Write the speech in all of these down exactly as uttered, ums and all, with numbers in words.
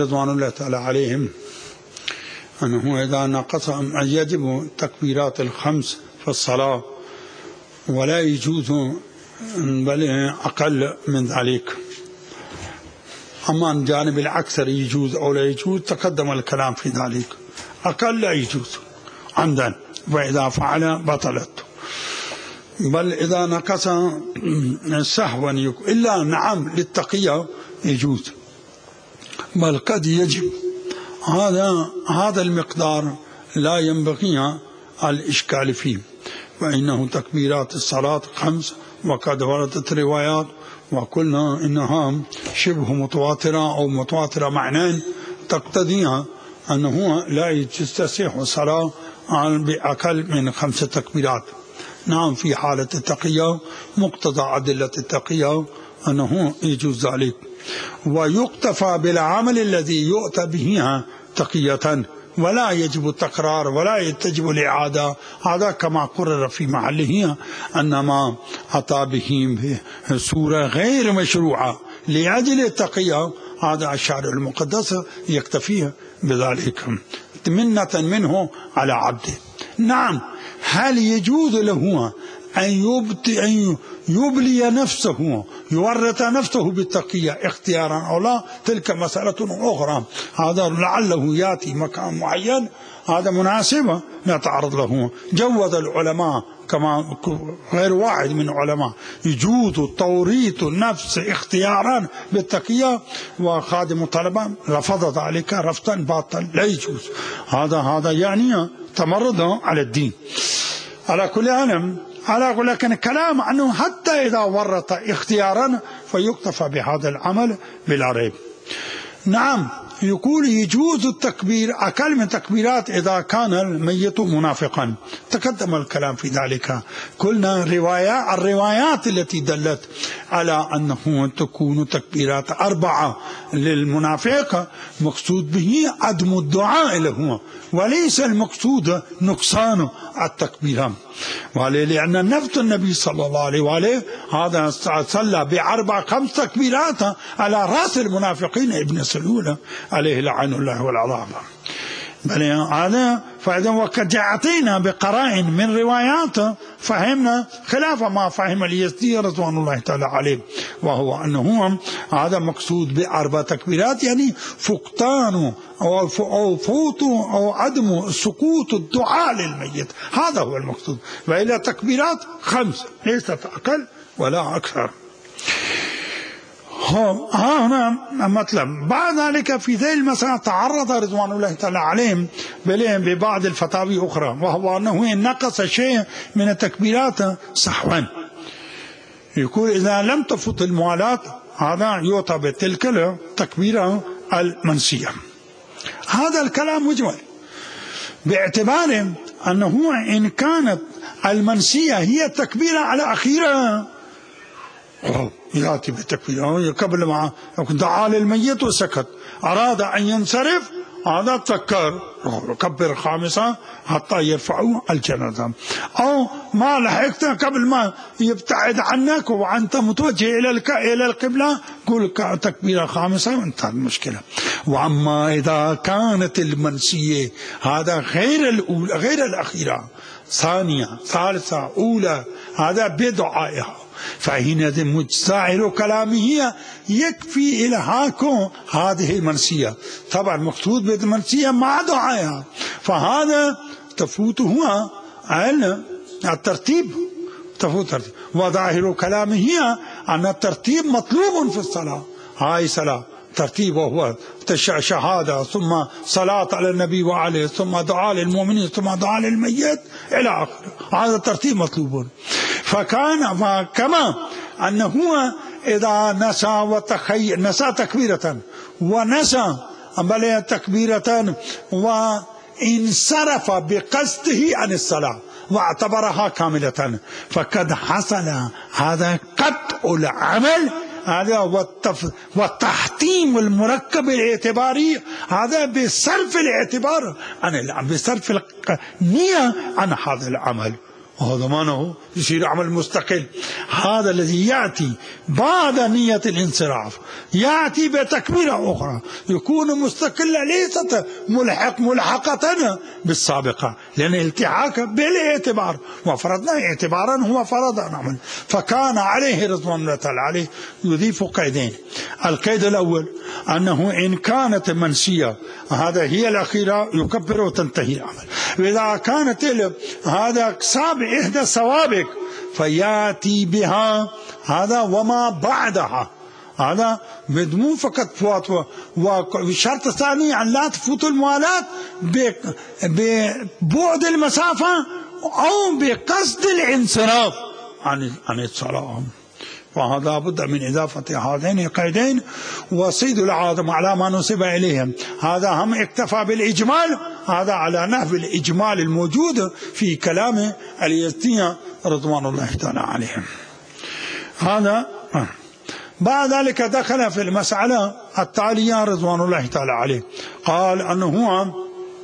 رضوان الله تعالى عليهم أنه إذا نقص يجب تكبيرات الخمس في الصلاة ولا يجوز بل أقل من ذلك. أما عن جانب الأكثر يجوز أو لا يجوز تقدم الكلام في ذلك. أقل لا يجوز عندنا، وإذا فعل بطلت، بل إذا نقص سهوا إلا نعم للتقية يجوز، بل قد يجب. هذا هذا المقدار لا ينبغي الإشكال فيه، وإنه تكبيرات الصلاة خمس، وقد وردت روايات وقلنا إنها شبه متواترة أو متواترة معنى تقتضيها أنه لا تصح الصلاة بأقل من خمس تكبيرات. نعم في حالة التقية مقتضى أدلة التقية أنه يجوز ذلك، ويقتفى بالعمل الذي يؤتى به تقية، ولا يجب التكرار ولا تجب الإعادة. هذا كما قرر في محله أن ما أتى به سورة غير مشروعة لأجل التقية هذا الشارع المقدس يكتفيه بذلك منة منه على عبده. نعم هل يجوز له أن يبلي نفسه يورط نفسه بالتقية اختيارا أو لا؟ تلك مسألة أخرى، هذا لعله يأتي مكان معين هذا مناسبة نتعرض له. جوز العلماء كما غير واحد من العلماء يجوز توريط النفس اختيارا بالتقية، وخادم الطلبة رفض ذلك رفضا باطل لا يجوز. هذا هذا يعني تمرد على الدين. على كل علم على كل لكن الكلام عنه حتى إذا ورط اختيارا فيكتفى بهذا العمل بلا ريب. نعم يقول يجوز التكبير أقل من تكبيرات إذا كان الميت منافقا، تقدم الكلام في ذلك. قلنا رواية الروايات التي دلت على أنه تكون تكبيرات أربعة للمنافق مقصود به عدم الدعاء له، وليس المقصود نقصان التكبيرات، لأن نفس النبي صلى الله عليه وآله هذا صلى بأربع خمس تكبيرات على رأس المنافقين ابن سلول عليه لعن الله والعذاب. بل هذا فإذا وقد جاءتنا بقرائن من روايات فهمنا خلاف ما فهم اليزدي رضوان الله تعالى عليه، وهو أنه هذا مقصود بأربع تكبيرات يعني فقدان أو فوت أو عدم سقوط الدعاء للميت، هذا هو المقصود. وإلى تكبيرات خمس ليست أقل ولا أكثر. ها هنا مطلب. بعد ذلك في ذي المسألة تعرض رضوان الله تعالى عليهم ببعض الفتاوي أخرى، وهو أنه إن نقص شيء من التكبيرات سهوا يقول إذا لم تفت الموالاة هذا يعطى بتلك التكبيرة المنسية. هذا الكلام مجمل باعتبار أنه إن كانت المنسية هي التكبيرة على أخيرا يأتي بالتكبير قبل ما دعا للميت وسكت، أراد أن ينصرف هذا تذكر كبر خامسة حتى يرفعوا الجنازة، أو ما لحقت قبل ما يبتعد عنك وأنت متوجه إلى إلى القبلة قل تكبيرة خامسة وانتهت المشكلة. وأما إذا كانت المنسية هذا غير الأولى غير الأخيرة ثانية ثالثة أولى هذا بدعائها، فحينئذ ظاهر كلامه يكفي إلهاكم هذه المنسية. طبعا مقصود بالمنسية مع دعائها، فهذا تفوته الترتيب تفوت الترتيب. وظاهر كلامه أن الترتيب مطلوب في الصلاة. هاي صلاة ترتيب وهو شهادة ثم صلاة على النبي وعليه ثم دعاء للمؤمنين ثم دعاء للميت إلى آخره، هذا الترتيب مطلوب. فكان كما أنه إذا نسى وتخيل نسى تكبيرة ونسى بل تكبيرة وانصرف بقصده عن الصلاة واعتبرها كاملة فقد حصل هذا قطع العمل هذا والتحتيم المركب الاعتباري هذا بصرف الاعتبار عن بصرف النية عن هذا العمل. وهذا ضمانه يصير عمل مستقل. هذا الذي يأتي بعد نية الانصراف يأتي بتكبيرة أخرى يكون مستقلة ليست ملحق ملحقة بالسابقة، لأن التحاق بالاعتبار وفرضنا اعتبارا هو فرض عمل. فكان عليه رضوان الله تعالى عليه يضيف قيدين. القيد الأول أنه إن كانت منسية هذا هي الأخيرة يكبر وتنتهي العمل. وإذا كانت هذا سابق إحدى السوابق فيأتي بها هذا وما بعدها، هذا مو فقط فوات. والشرط الثاني أن لا تفوت الموالاة ببعد المسافة أو بقصد الانصراف عن عن الصلاة. وهذا بد من إضافة هذين القيدين. وصيد العاظم على ما نسب إليهم هذا هم اكتفى بالإجمال، هذا على نحو الإجمال الموجود في كلام اليزدي رضوان الله تعالى عليهم. هذا بعد ذلك دخل في المسألة التالية رضوان الله تعالى عليه، قال أنه هو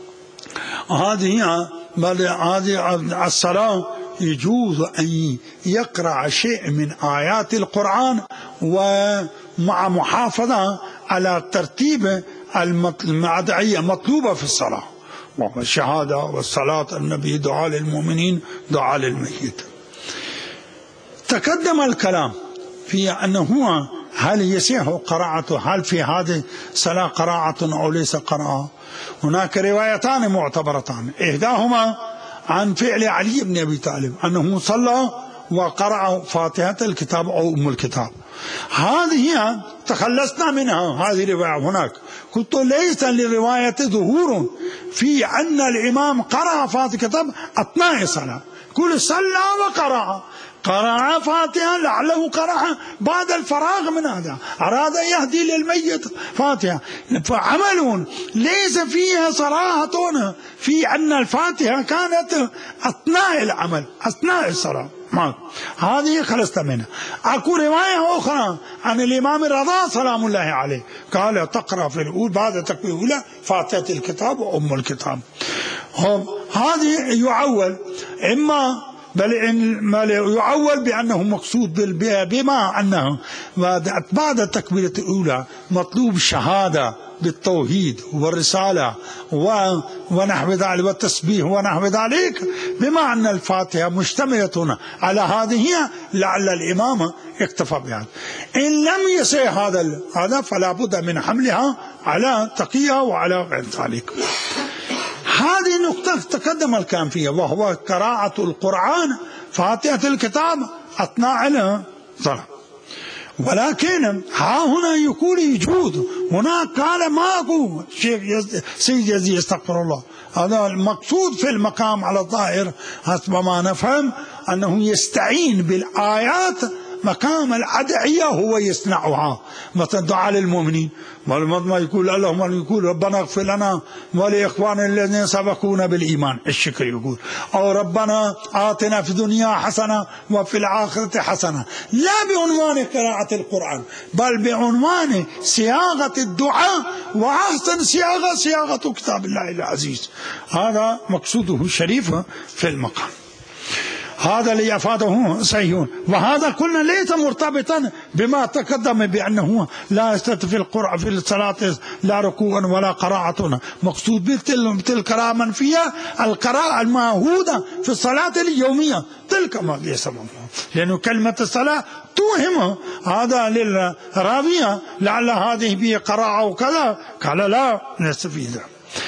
هذه هذه الصلاة يجوز أن يقرأ شيء من آيات القرآن ومع محافظة على ترتيب الأدعية المطلوبة في الصلاة، والشهادة والصلاة النبي دعاء للمؤمنين دعاء للميت. تقدم الكلام في أنه هو هل يصح قراءته، هل في هذه الصلاة قراءة أو ليس قراءة. هناك روايتان معتبرتان، إحداهما عن فعل علي بن أبي طالب أنه صلى وقرأ فاتحة الكتاب أو أم الكتاب. هذه تخلصنا منها، هذه رواية. هناك قلت ليس للرواية ظهور في أن الإمام قرأ فاتحة الكتاب أثناء الصلاة، كل صلى وقرأ قرأ فاتحة لعله قرأ بعد الفراغ من هذا، أراد يهدي للميت فاتحة. فعمل ليس فيها صراحة في أن الفاتحة كانت أثناء العمل أثناء الصلاة. ما هذه خلصت منها. أكو رواية أخرى عن الإمام الرضا سلام الله عليه قال تقرأ في الأولى بعد تكبير الأولى فاتحة الكتاب وأم الكتاب. هذه يعول إما بل يعول بأنه مقصود بما أنه بعد التكبيرة الأولى مطلوب شهادة بالتوحيد والرسالة ونحو ذلك والتسبيح ونحو ذلك، بما أن الفاتحة مشتملة على هذه لعل الإمام اكتفى بها. إن لم يصح هذا هذا فلا بد من حملها على تقية وعلى غير ذلك. هذه نقطة تقدم الكلام فيها، وهو قراءة القرآن فاتحة الكتاب أثناء الصلاة. ولكن ها هنا يقول يجوز، هناك قال ماكو شيخ سيد يزيد استغفر الله. هذا المقصود في المقام على الظاهر حسب ما نفهم أنه يستعين بالآيات مقام الأدعية هو يصنعها، مثلا دعاء للمؤمنين ما يقول اللهم يقول ربنا اغفر لنا ولإخواننا الذين سبقونا بالإيمان الشكر يقول، أو ربنا آتنا في الدنيا حسنة وفي الآخرة حسنة، لا بعنوان قراءة القرآن بل بعنوان صياغة الدعاء، وأحسن صياغة صياغة كتاب الله العزيز. هذا مقصوده الشريف في المقام. هذا اللي أفاده صحيح. وهذا كلنا ليس مرتبطا بما تقدم بأنه لا يستطيع في القرآن في الصلاة لا ركوع ولا قراءة، مقصود بتلك القراءة منفية القراءة المعهودة في الصلاة اليومية، تلك ما ليس ممنوع، لأنه كلمة الصلاة توهم هذا للراوية لعل هذه به قراءة وكذا، قال لا نستفيد.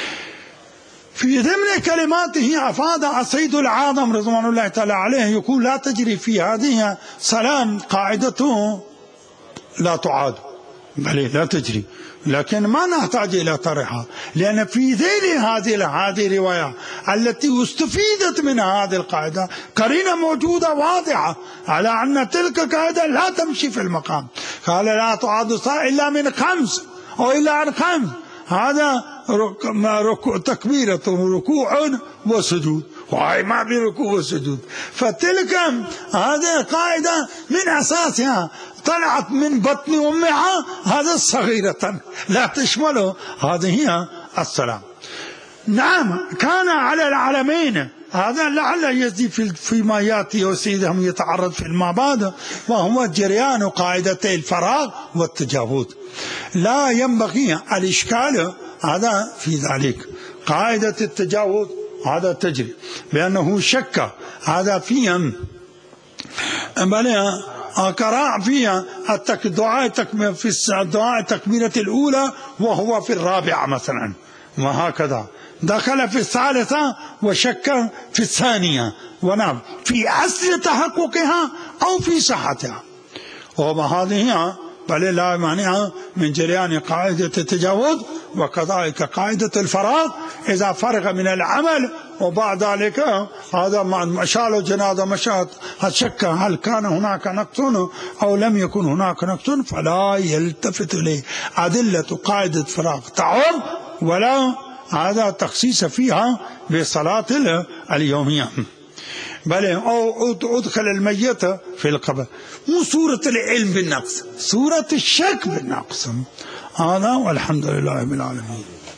في ضمن كلماته أفاد السيد العاظم رضوان الله تعالى عليه يقول لا تجري في هذه صلاة قاعدته لا تعاد، بل لا تجري، لكن ما نحتاج إلى طرحها، لأن في ذيل هذه هذه الرواية التي استفيدت من هذه القاعدة قرينة موجودة واضحة على أن تلك القاعدة لا تمشي في المقام. قال لا تعاد الصلاة إلا من خمس أو إلا عن خمس، هذا ركوع تكبيرة ركوع وسجود، وهي ما بركوع وسجود. فتلك هذه قاعدة من أساسها طلعت من بطن أمها، هذا صغيرة لا تشمله، هذه هي السلام. نعم كان على العلمين، هذا لعل يزيد في فيما ياتي وسيدهم يتعرض في المعبد، وهو جريان قاعدتي الفراغ والتجاوز. لا ينبغي الإشكال هذا في ذلك. قاعدة التجاوز هذا تجري بأنه شك هذا فيهم، بل قراء فيها الدعاء في الدعاء التكبيرة الأولى وهو في الرابعة مثلا، وهكذا دخل في الثالثة وشك في الثانية، ونعم في أصل تحققها أو في صحتها، وهذه بل لا مانع من جريان قاعدة التجاوز. وكذلك قاعدة الفراغ إذا فرغ من العمل وبعد ذلك هذا مشال جنازة مشات شك هل كان هناك نقص أو لم يكن هناك نقص، فلا يلتفت إليه. أدلة قاعدة الفراغ تعم ولا هذا تخصيص فيها بصلاة اليومية، بل أو أدخل الميت في القبر. مو صورة العلم بالنقص، صورة الشك بالنقص. هذا والحمد لله رب العالمين.